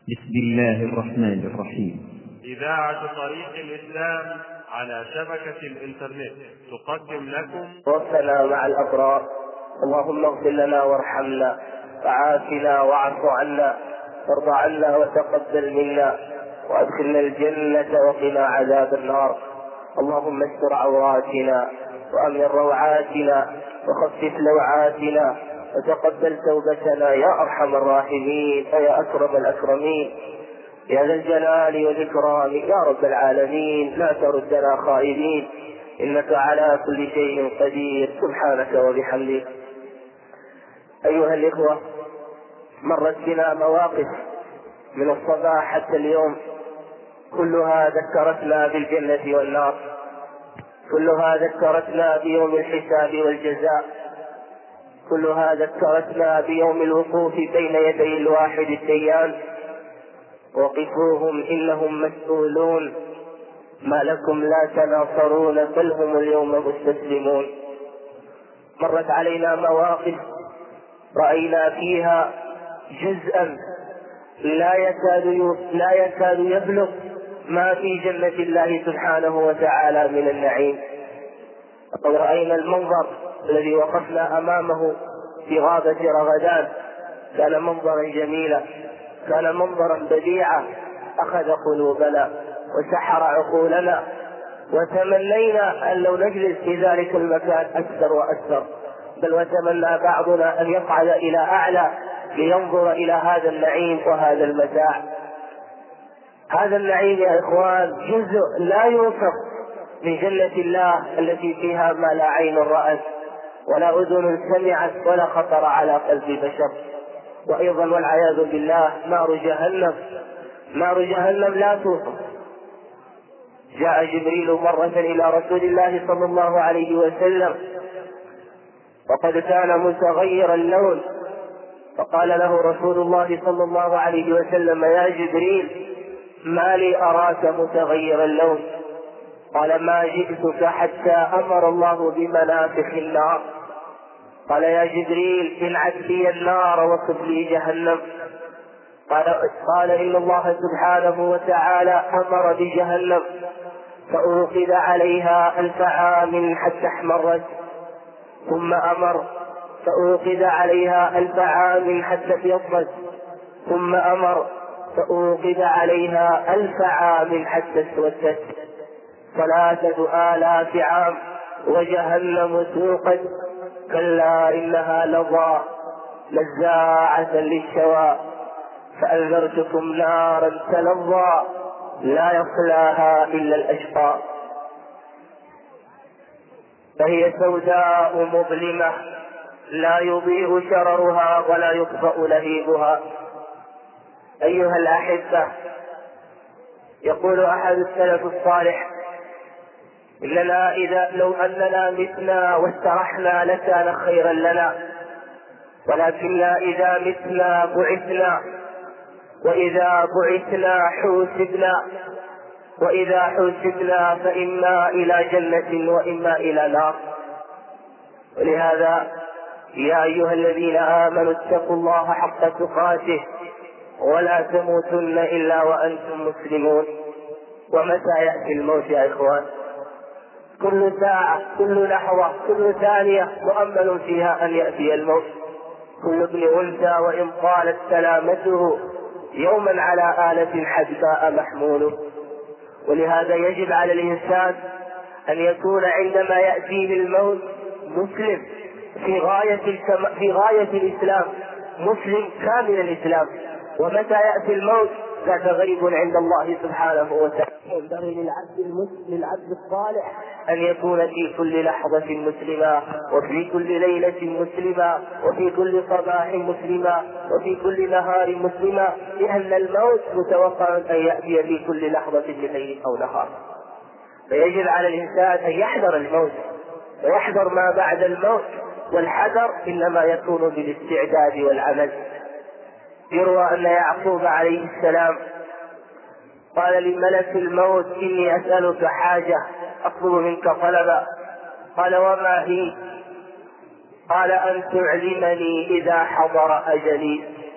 بسم الله الرحمن الرحيم. إذاعة طريق الإسلام على شبكة الإنترنت تقدم لكم توفنا مع الأبرار. اللهم اغفر لنا وارحمنا وعافنا واعف عنا وارض عنا وتقبل منا وادخلنا الجنة وقنا عذاب النار. اللهم استر عوراتنا وأمن روعاتنا وخفف لوعاتنا وتقبل توبتنا يا أرحم الراحمين ويا أكرم الأكرمين يا ذا الجلال والإكرام يا رب العالمين. لا تردنا خائبين إنك على كل شيء قدير سبحانك وبحمدك. أيها الإخوة، مرت بنا مواقف من الصباح حتى اليوم كلها ذكرتنا بالجنة والنار، كلها ذكرتنا بيوم الحساب والجزاء، كلها ذكرتنا بيوم الوقوف بين يدي الواحد الديان. وقفوهم إنهم مسؤولون ما لكم لا تناصرون بل هم اليوم مستسلمون. مرت علينا مواقف رأينا فيها جزءا لا يكاد يبلغ ما في جنة الله سبحانه وتعالى من النعيم. وقد رأينا المنظر الذي وقفنا أمامه في غابة رغدان، كان منظرا جميلا، كان منظرا بديعا، أخذ قلوبنا وسحر عقولنا، وتمنينا أن لو نجلس في ذلك المكان أكثر وأكثر، بل وتمنى بعضنا أن يصعد إلى أعلى لينظر إلى هذا النعيم وهذا المتاع. هذا النعيم يا إخوان جزء لا يوصف من جنة الله التي فيها ما لا عين رأت ولا أذن سمعت ولا خطر على قلب بشر. وأيضا والعياذ بالله نار جهنم لا توصف. جاء جبريل مرة إلى رسول الله صلى الله عليه وسلم وقد كان متغير اللون، فقال له رسول الله صلى الله عليه وسلم: يا جبريل، ما لي أراك متغير اللون؟ قال: ما جئتك حتى أمر الله بمنافخ النار. قال: يا جبريل، انعت لي النار وصف لي جهنم. قال: إن الله سبحانه وتعالى أمر بجهنم فأوقد عليها 1000 عام حتى احمرت، ثم أمر فأوقد عليها 1000 عام حتى ابيضت، ثم أمر فأوقد عليها 1000 عام حتى اسودت، 3000 عام وجهنم توقد. كلا إنها لظى نزاعة للشوى فأنذرتكم نارا تلظى لا يصلاها إلا الأشقى. فهي سوداء مظلمة لا يضيء شررها ولا يطفأ لهيبها. أيها الأحبة، يقول أحد السلف الصالح: إننا لو أننا متنا واسترحنا لكان خيرا لنا، ولكننا إذا متنا بعثنا، وإذا بعثنا حوسبنا، وإذا حوسبنا فإما إلى جنة وإما إلى نار. ولهذا يا أيها الذين آمنوا اتقوا الله حق تقاته ولا تموتن إلا وأنتم مسلمون. ومتى يأتي الموت يا إخوان؟ كل ساعة، كل لحظة، كل ثانية مؤمل فيها أن يأتي الموت. كل ابن أنثى وإن طالت سلامته يوما على آلة حدباء محمول. ولهذا يجب على الإنسان أن يكون عندما يأتيه الموت مسلم في غاية الإسلام، مسلم كامل الإسلام. ومتى يأتي الموت ذاك غريب عند الله سبحانه وتعالى. ينبغي للعبد الصالح أن يكون في كل لحظة مسلما، وفي كل ليلة مسلما، وفي كل صباح مسلما، وفي كل نهار مسلما، لأن الموت متوقع أن يأتي في كل لحظة من ليل أو نهار. فيجب على الإنسان أن يحذر الموت ويحذر ما بعد الموت، والحذر إنما يكون بالاستعداد والعمل. يروى أن يعقوب عليه السلام قال لملك الموت: إني أسألك حاجة، أطلب منك طلبا. قال: وما هي؟ قال: أن تعلمني إذا حضر أجلي.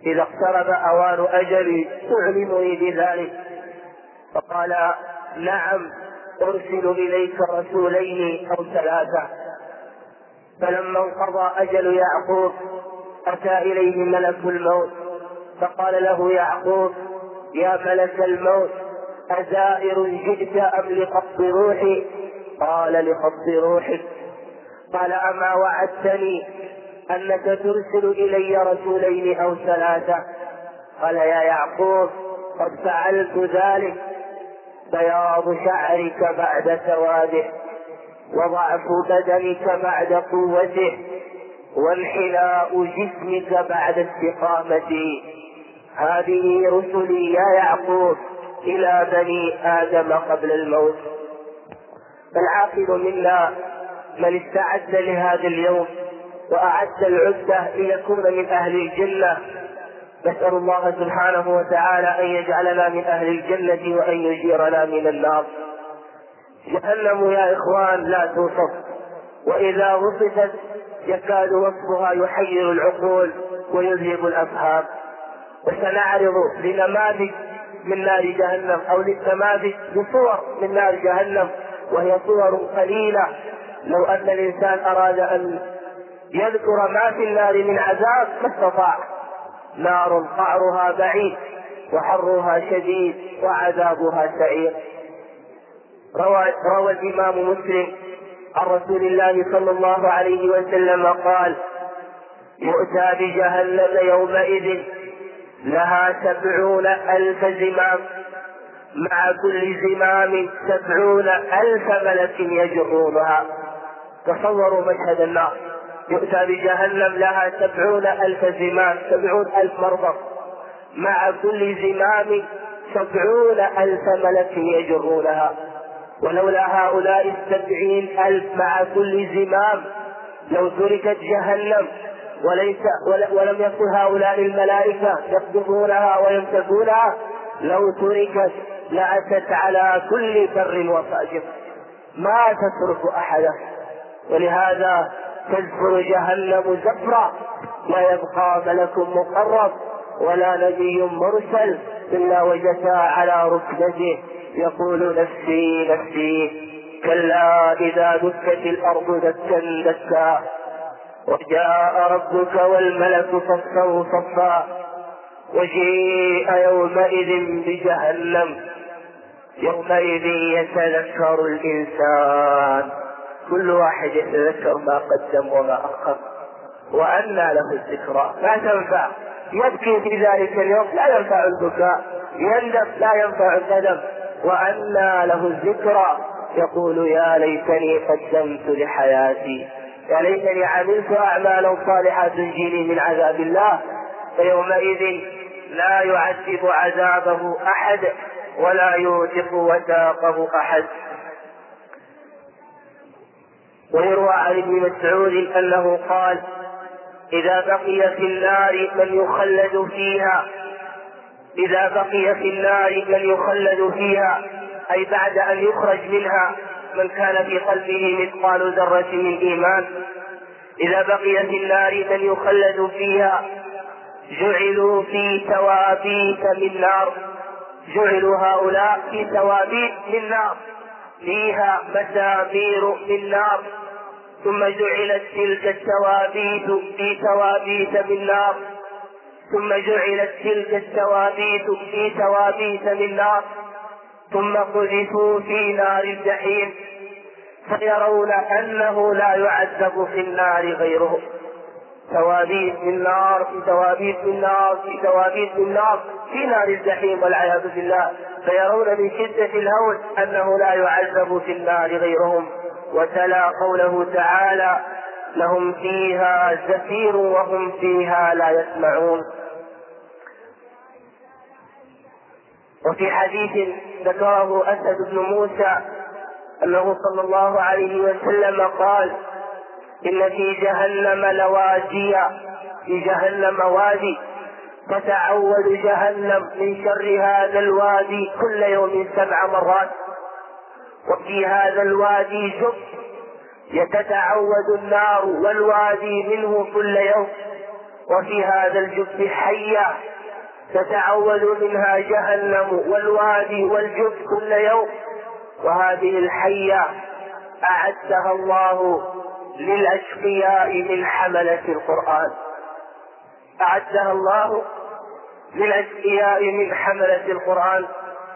إذا اقترب أوان أجلي أعلمني بذلك. فقال نعم أرسل إليك رسولين أو ثلاثة. فلما انقضى أجل يعقوب أتى إليه ملك الموت فقال له يعقوب يا ملك الموت أزائر جئت أم لقبض روحي؟ قال لقبض روحك. قال أما وعدتني أنك ترسل إلي رسولين أو ثلاثة؟ قال يا يعقوب قد فعلت ذلك، بياض شعرك بعد سواده، وضعف بدنك بعد قوته، وانحلاء جسمك بعد استقامته. هذه رسلي يا يعقوب إلى بني آدم قبل الموت. فالعاقل منا من استعد لهذا اليوم وأعد العدة ليكون من أهل الجنة. نسأل الله سبحانه وتعالى أن يجعلنا من أهل الجنة وأن يجيرنا من النار. جهنم يا إخوان لا توصف، وإذا وصفت يكاد وصفها يحير العقول ويذهب الأفهام. وسنعرض لنماذج من نار جهنم أو للنماذج بصور من نار جهنم، وهي صور قليلة. لو أن الإنسان أراد أن يذكر ما في النار من عذاب ما استطاع. نار قعرها بعيد وحرها شديد وعذابها سعير. روى الإمام مسلم عن رسول الله صلى الله عليه وسلم قال يؤتى بجهنم يومئذ لها 70,000 زمام، مع كل زمام 70,000 ملك يجرونها. تصوروا مشهد النار، يؤتى بجهنم لها 70,000 زمام، 70,000 مربط، مع كل زمام 70,000 ملك يجرونها. ولولا هؤلاء 70,000 مع كل زمام لو تركت جهنم ولم يكن هؤلاء الملائكة يقبضونها ويمسكونها، لو تركت لأتت على كل بر وفاجر ما تترك أحدا. ولهذا تزفر جهنم زفرا لا يبقى ملك مقرب ولا نبي مرسل إلا وجثى على ركبته يقول نفسي نفسي. كلا إذا دكت الأرض دكا دكا وجاء ربك والملك صفا صفا وجيء يومئذ بجهنم يومئذ يتذكر الإنسان، كل واحد يتذكر ما قدم وما أخر، وأنى له الذكرى لا تنفع. يبكي في ذلك اليوم لا ينفع البكاء، يندم لا ينفع الندم، وأنى له الذكرى يقول يا ليتني قدمت لحياتي، يا ليتني عملت أعمالا صالحة تنجيني من عذاب الله. فيومئذ لا يعذب عذابه أحد ولا يوثق وثاقه أحد. ويروى عن ابن مسعود أنه قال إذا بقي في النار من يخلد فيها، إذا بقي في النار من يخلد فيها أي بعد أن يخرج منها من كان في قلبه مثقال ذرة من إيمان، إذا بقي في النار من يخلد فيها جعلوا في توابيت من نار، جعلوا هؤلاء في توابيت من نار فيها مسامير من نار، ثم جعلت تلك التوابيت في توابيت من نار، ثم جعلت تلك التوابيت في توابيت من نار، ثم قذفوا في نار الجحيم فيرون أنه لا يعذب في النار غيرهم. توابيت من نار في توابيت من نار في توابيت من نار في نار الجحيم والعياذ بالله، فيرون من شدة الهول أنه لا يعذب في النار غيرهم. وتلا قوله تعالى لهم فيها زفير وهم فيها لا يسمعون. وفي حديث ذكره أسد بن موسى أنه صلى الله عليه وسلم قال إن في جهنم لواديا، في جهنم وادي تتعوذ جهنم من شر هذا الوادي كل يوم 7 مرات، وفي هذا الوادي جب يتتعوذ النار والوادي منه كل يوم، وفي هذا الجب حية تتعوذ منها جهنم والوادي والجب كل يوم، وهذه الحية أعدها الله للأشقياء من حملة القرآن، أعدها الله للأشقياء من حملة القرآن.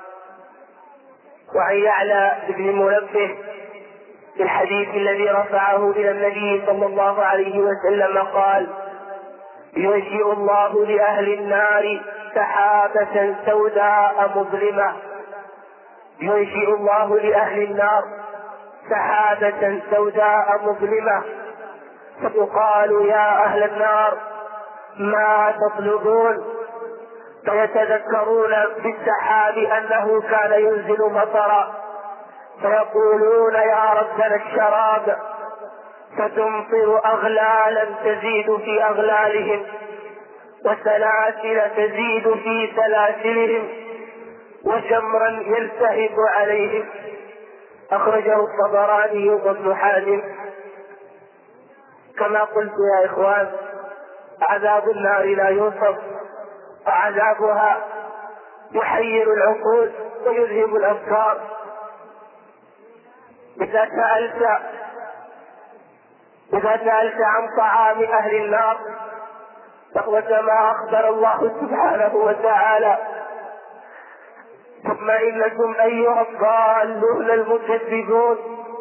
وعن يعلى بن منبه في الحديث الذي رفعه إلى النبي صلى الله عليه وسلم قال: ينشئ الله لأهل النار سحابة سوداء مظلمة، ينشئ الله لأهل النار سحابة سوداء مظلمة، فيقال: يا أهل النار ما تطلبون؟ فيتذكرون بالسحاب أنه كان ينزل مطرا، فيقولون: يا ربنا الشراب، فتمطر أغلالا تزيد في أغلالهم، وسلاسل تزيد في سلاسلهم، وجمرا يلتهب عليهم. أخرجه الطبراني وابن حاتم. كما قلت يا إخوان، عذاب النار لا يوصف، وعذابها يحير العقول ويذهب الأفكار. إذا سألت عن طعام أهل النار فهو كما أخبر الله سبحانه وتعالى: ثم إنكم أيها الضالون المكذبون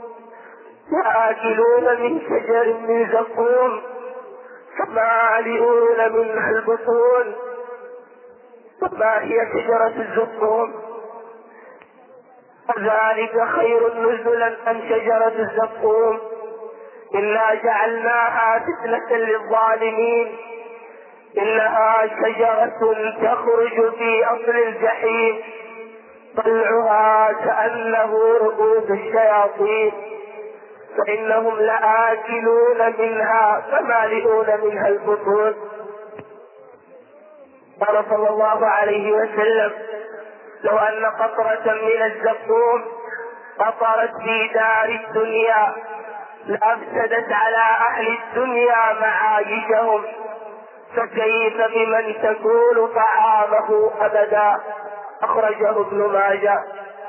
لآكلون من شجر من زقوم فمالئون منها البطون. وما هي شجرة الزقوم؟ ذلك خير نزلا أم شجرة الزقوم؟ إنا جعلناها فتنة للظالمين، إنها شجرة تخرج في أصل الجحيم، طلعها كأنه رؤوس الشياطين، فإنهم لآكلون منها فمالئون منها البطون. قال صلى الله عليه وسلم: لو أن قطرة من الزقوم قطرت في دار الدنيا لأفسدت على أهل الدنيا معايشهم، فكيف بمن تكون طعامه أبدا. أخرجه ابن ماجه.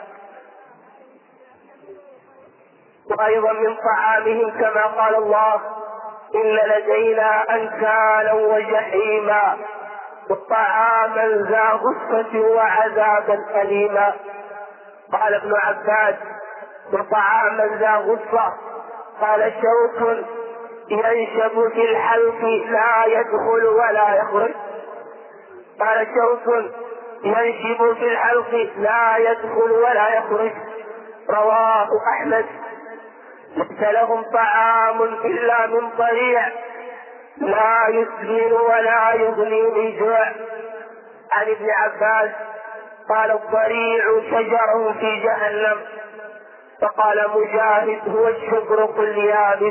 وأيضا من طعامهم كما قال الله: إن لدينا أنكالا وجحيما وطعاما ذا غصة وعذابا أليما. قال ابن عباس: وطعاما ذا غصة، قال: شوك ينشب في الحلق لا يدخل ولا يخرج. قال: شوك ينشب في الحلق لا يدخل ولا يخرج. رواه أحمد. ليس لهم طعام إلا من ضريع لا يسمن ولا يغني من جوع. عن ابن عباس قال: الضريع شجر في جهنم. فقال مجاهد: هو الشجر اليابس.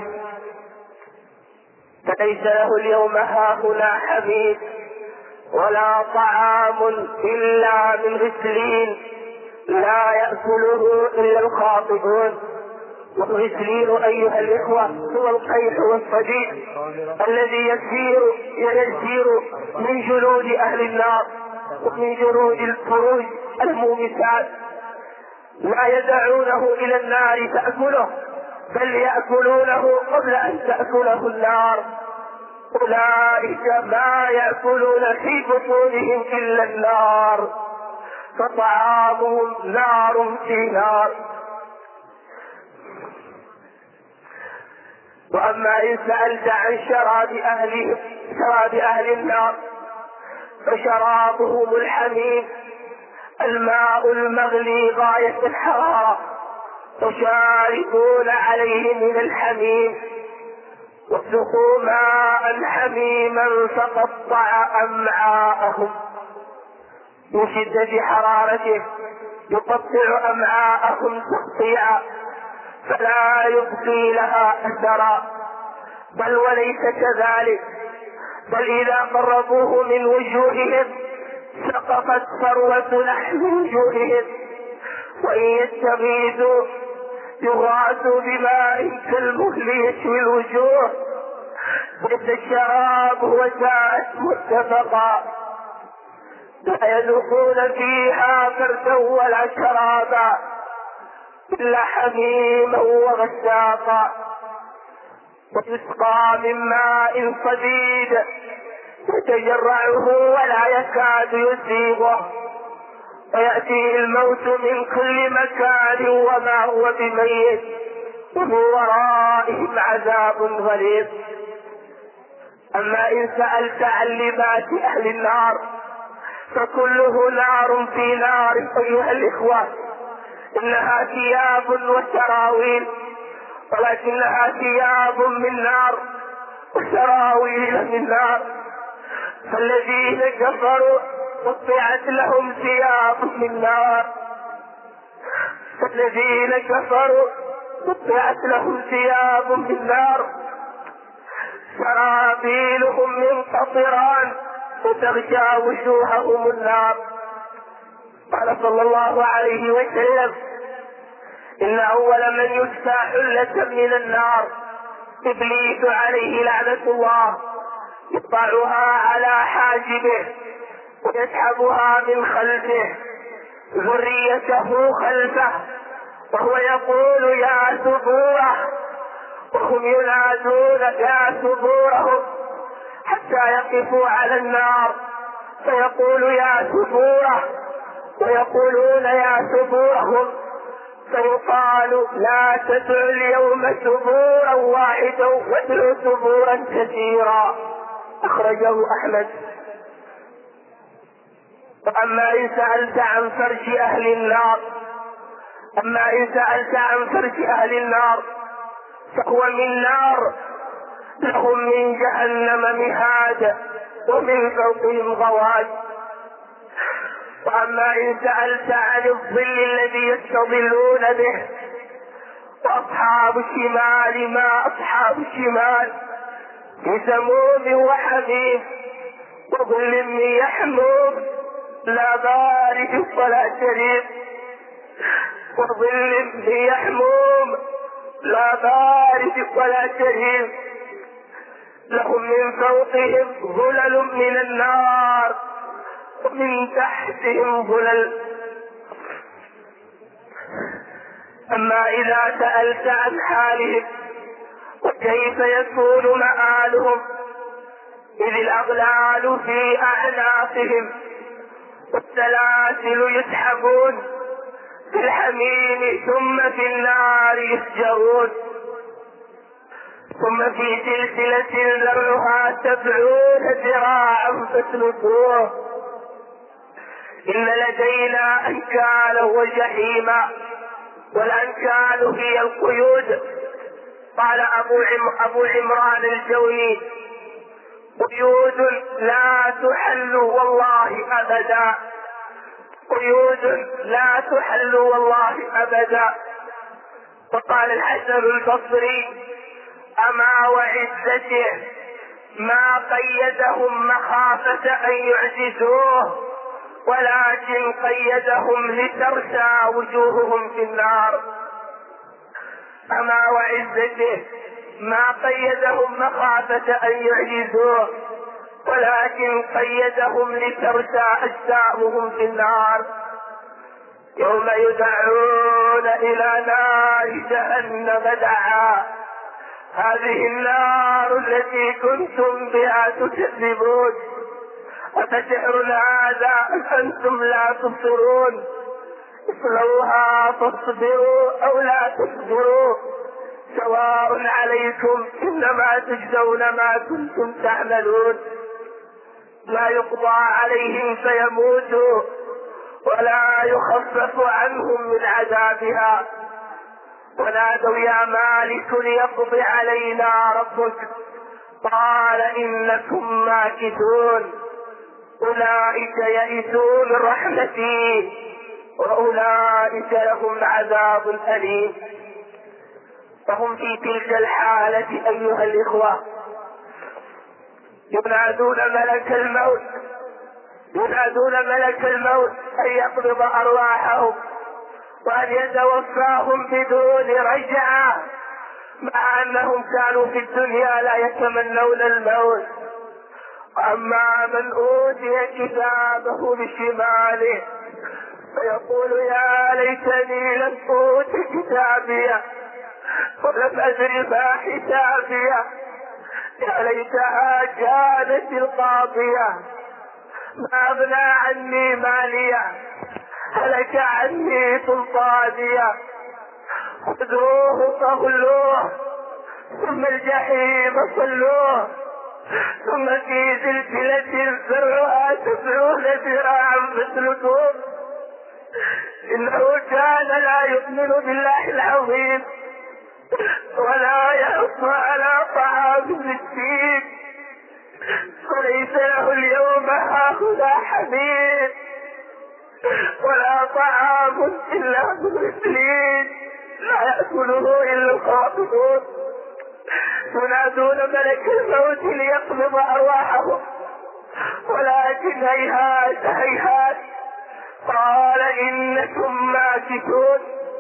فليس له اليوم هاهنا حميد ولا طعام إلا من غسلين لا يأكله إلا الخاطئون. والغسلين أيها الإخوة هو القيح والصديد الذي يسير من جلود أهل النار ومن جلود الفروج المومسات، لا يدعونه إلى النار تأكله، بل يأكلونه قبل أن تأكله النار. أولئك ما يأكلون في بطونهم إلا النار، فطعامهم نار في نار. وأما إن سألت عن شراب أهل النار فشرابهم الحميم، الماء المغلي غاية الحرارة، وشاربون عليه من الحميم، وسقوا ماء حميما فقطع أمعاءهم من شدة حرارته، يقطع أمعاءهم تقطيعا فلا يبقي لها أثرا. بل وليس كذلك، بل إذا قربوه من وجوههم سقطت ثروة لحم وجوههم، وإن يستغيثوا يغاثوا بماء كالمهل يشوي الوجوه مثل الشراب وساءت متفقا لا يذوقون فيها بردا ولا شرابا إلا حميما وغساقا ويسقى من ماء صديد يتجرعه ولا يكاد يسيغه ويأتيه الموت من كل مكان وما هو بميت ومن ورائهم عذاب غليظ. أما إن سألت عن لباس أهل النار فكله نار في نار أيها الإخوة، إنها ثياب وسراويل، ولكنها ثياب من نار وسراويل من نار. فالذين كفروا قطعت لهم ثياب من نار، فالذين كفروا قطعت لهم ثياب من نار سرابيلهم من قطران وتغشى وجوههم النار. قال صلى الله عليه وسلم: إن أول من يكسى حلة من النار إبليس عليه لعنة الله، يقطعها على حاجبه ويسحبها من خلفه ذريته خلفه وهو يقول يا ثبوره، وهم ينادون يا ثبورهم حتى يقفوا على النار فيقول يا ثبوره ويقولون يا ثبورهم، فيقال لا تدعوا اليوم ثبورا واحدا وادعوا ثبورا كثيرا. أخرجه أحمد. وأما إن سألت عن فرش أهل النار فهو من نار لهم من جهنم مهاد ومن فوقهم غواش. وأما إن سألت عن الظل الذي يستظلون به وأصحاب الشمال ما أصحاب الشمال في سموم وحميم وظل من يحموم لا بارد ولا شريف، وظل من يحموم لا بارد ولا شريف، لهم من فوقهم ظلل من النار ومن تحتهم ظلل. أما إذا سألت عن حالهم وكيف يكون مآلهم إذ الأغلال في أعناقهم والسلاسل يسحبون في الحميم ثم في النار يسجرون ثم في سلسلة ذرعها 70 ذراعا فاسلكوه إن لدينا أنكالا وجحيما والأنكال هي القيود. قال أبو عمران الجوني: قيود لا تحل والله أبدا، قيود لا تحل والله أبدا. وقال الحسن البصري: أما وعزته ما قيدهم مخافة أن يعجزوه ولكن قيدهم لترسى وجوههم في النار. أما وعزته ما قيدهم مخافة أن يعجزوه ولكن قيدهم لترسى أجسامهم في النار. يوم يدعون إلى نار جهنم دعا، هذه النار التي كنتم بها تكذبون، أفسحر هذا أم أنتم لا تبصرون، اصلوها فاصبروا أو لا تصبروا سواء عليكم إنما تجزون ما كنتم تعملون. لا يقضى عليهم فيموتوا ولا يخفف عنهم من عذابها. ونادوا يا مالك ليقضي علينا ربك، قال إنكم ماكثون. أولئك يئسوا من رحمتي وأولئك لهم عذاب أليم. فهم في تلك الحالة أيها الإخوة ينادون ملك الموت أن يقبض أرواحهم وأن يتوفاهم بدون رجعة، مع أنهم كانوا في الدنيا لا يتمنون الموت. أما من أوتي كتابه بشماله فيقول يا ليتني لم أوت كتابيه ولم أدر ما حسابيه يا ليتها كانت القاضية ما أغنى عني ماليه هلك عني سلطانيه خذوه فغلوه ثم الجحيم صلوه ثم في سلسلة ذرعها 70 ذراعا فاسلكوه إنه كان لا يؤمن بالله العظيم ولا يحض على طعام المسكين فليس له اليوم هاهنا حميم ولا طعام إلا بغسلين لا يأكله إلا الخاطئون ينادون ملك الموت ليقبض أرواحهم ولكن هيهات هيهات قال إنكم ماكثون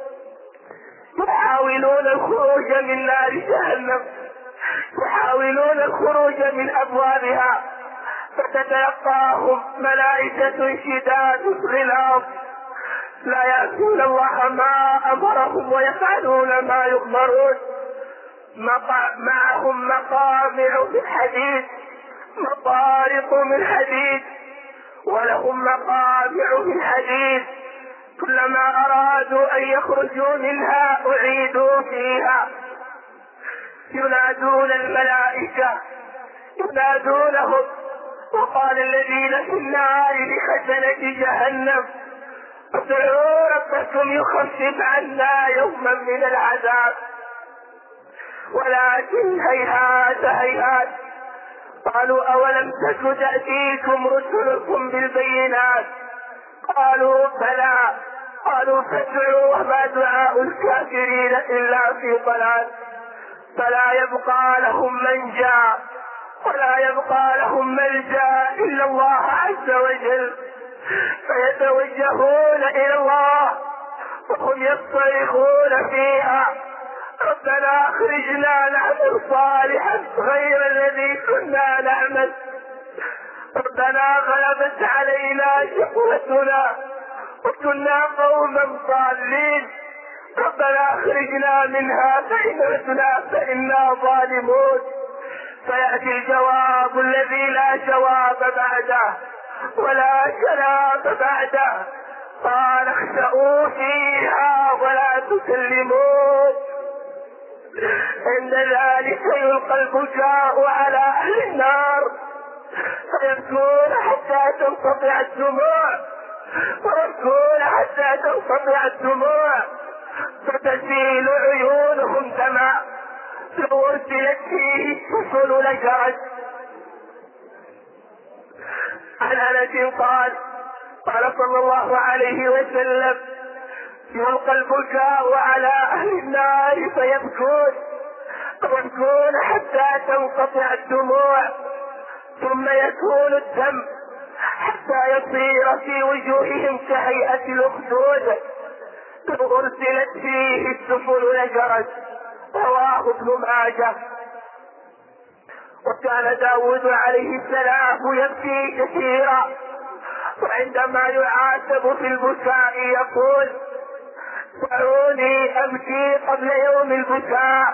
يحاولون الخروج من نار جهنم يحاولون الخروج من أبوابها فتتلقاهم ملائكة شداد غلاظ لا يأتون الله ما أمرهم ويفعلون ما يؤمرون معهم مقامع من حديد مطارق من حديد ولهم مقامع من حديد كلما أرادوا أن يخرجوا منها أعيدوا فيها ينادون الملائكة ينادونهم وقال الذين في النار لخزنة جهنم ادعوا ربكم يخفف عنا يوما من العذاب ولكن هيهات هيهات قالوا أولم تك تأتيكم رسلكم بالبينات قالوا بلى قالوا فادعوا وما دعاء الكافرين إلا في ضلال فلا يبقى لهم منجا ولا يبقى لهم ملجا إلا الله عز وجل فيتوجهون إلى الله وهم يصرخون فيها ربنا أخرجنا نعمل صالحا غير الذي كنا نعمل ربنا غلبت علينا شقوتنا وكنا قوما ضالين ربنا أخرجنا منها فإن عدنا فإنا ظالمون فيأتي الجواب الذي لا جواب بعده ولا كلام بعده قال اخسئوا فيها ولا تكلمون عند ذلك يلقى البكاء على أهل النار فيبكون حتى تنقطع الدموع ويبكون حتى تنقطع الدموع فتسيل عيونهم دمع لو أرسلت فيه السفن لجرت. عن أنس قال صلى الله عليه وسلم يلقى البكاء على أهل النار فيبكون حتى تنقطع الدموع ثم يكون الدم حتى يصير في وجوههم كهيئة الأخدود لو أرسلت فيه السفن لجرت. رواه ابن ماجه. وكان داود عليه السلام يبكي كثيرا وعندما يعاتب في البكاء يقول دعوني أبكي قبل يوم البكاء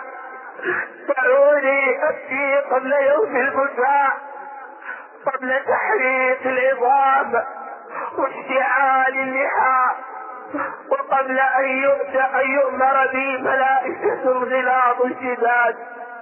دعوني أبكي قبل يوم البكاء قبل تحريق العظام واشتعال اللحى وقبل أن يؤمر بي ملائكة غلاظ شداد.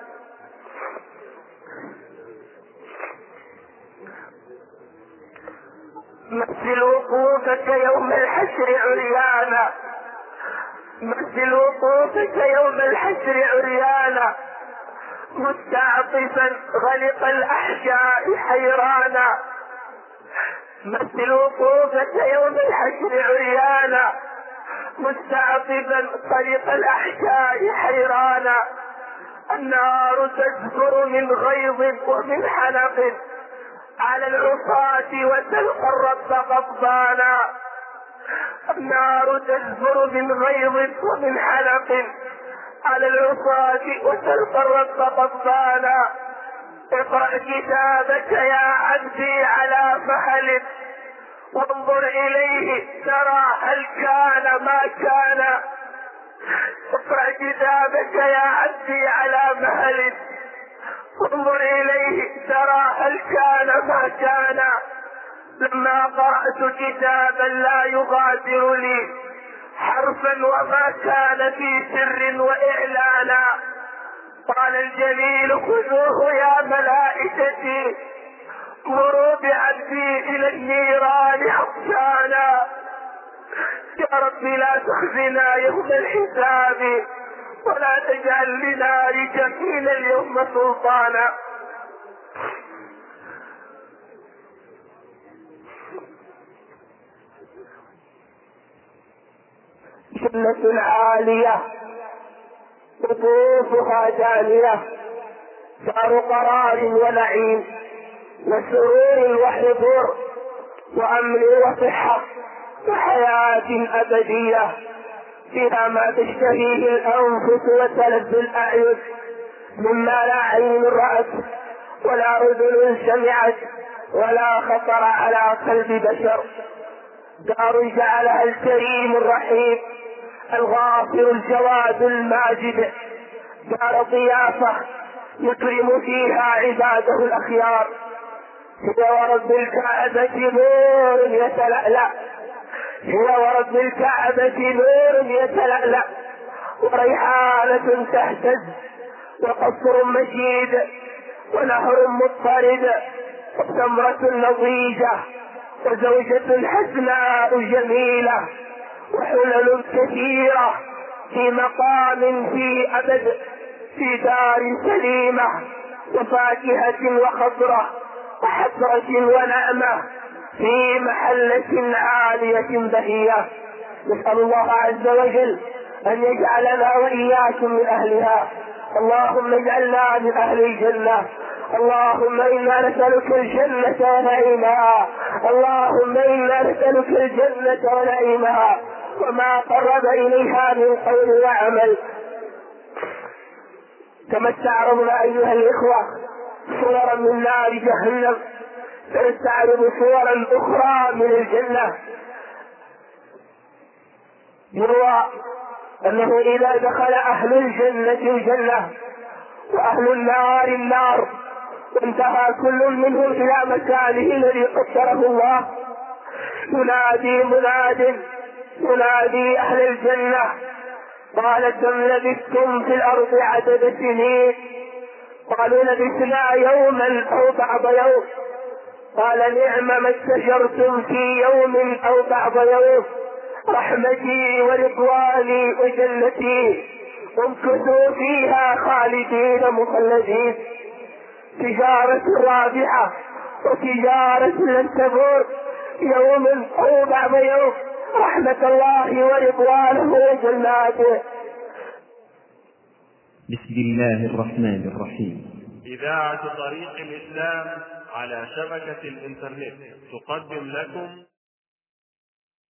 مثل وقوفك يوم الحشر عريانا مثل وقوفك يوم الحشر عريانا مستعطفا غلق الأحشاء حيرانا مثل وقوفك يوم الحشر عريانا مستعطفا طريق الأحشاء حيرانا النار تزفر من غيظ ومن حنق على العصاة وتلقى الرب غضبانا النار تزفر من غيظ ومن حنق على العصاة وتلقى الرب غضبانا. اقرأ كتابك يا عبدي على فحل وانظر إليه ترى هل كان ما كان. اقرأ كتابك يا عبدي على مهل وانظر إليه ترى هل كان ما كان. لما قرأت كتابا لا يغادر لي حرفا وما كان في سر وإعلانا. قال الجليل خذوه يا ملائكتي مروا بعبدي إلى النيران عطشانا. يا رب لا تخزنا يوم الحساب ولا تجعل لنار جحيم اليوم سلطانا. جنة عالية قطوفها دانية دار قرار ونعيم وسرور وحضور وأمن وصحة وحياة أبدية فيها ما تشتهيه الأنفس وتلذ الأعين مما لا عين رأت ولا أذن سمعت ولا خطر على قلب بشر. دار جعلها الكريم الرحيم الغافر الجواد الماجد. دار ضيافة يكرم فيها عباده الأخيار. هي ورب الكعبة نور يتلألأ هي ورب الكعبة نور يتلألأ وريحانة تهتز وقصر مجيد ونهر مضطرد وثمرة نضيجة وزوجة حسناء جميلة وحلل كثيرة في مقام في أبد في دار سليمة وفاكهة وخضرة وحسرة ونعمة في محلة عالية بهية. نسأل الله عز وجل أن يجعلنا وإياكم من أهلها. اللهم اجعلنا من أهل الجنة. اللهم إنا نسألك الجنة ونعيمها. اللهم إنا نسألك الجنة ونعيمها وما قرب إليها من قول وعمل. كما استعرضنا أيها الإخوة صورا من نار جهنم سنستعرض صورا أخرى من الجنة. يروى أنه إذا دخل أهل الجنة الجنة وأهل النار النار وانتهى كل منهم إلى مكانه الذي قدره الله ينادي مناد ينادي أهل الجنة قال كم لبثتم في الأرض عدد سنين؟ قالوا لبثنا يوما أو بعض يوم. قال نعم ما استجرتم في يوم أو بعض يوم رحمتي ورضواني وجنتي امكثوا فيها خالدين مخلدين. تجارة رابحة وتجارة لن تبور يوم أو بعض يوم رحمة الله ورضوانه وجناته. بسم الله الرحمن الرحيم. إذاعة طريق الإسلام على شبكة الإنترنت تقدم لكم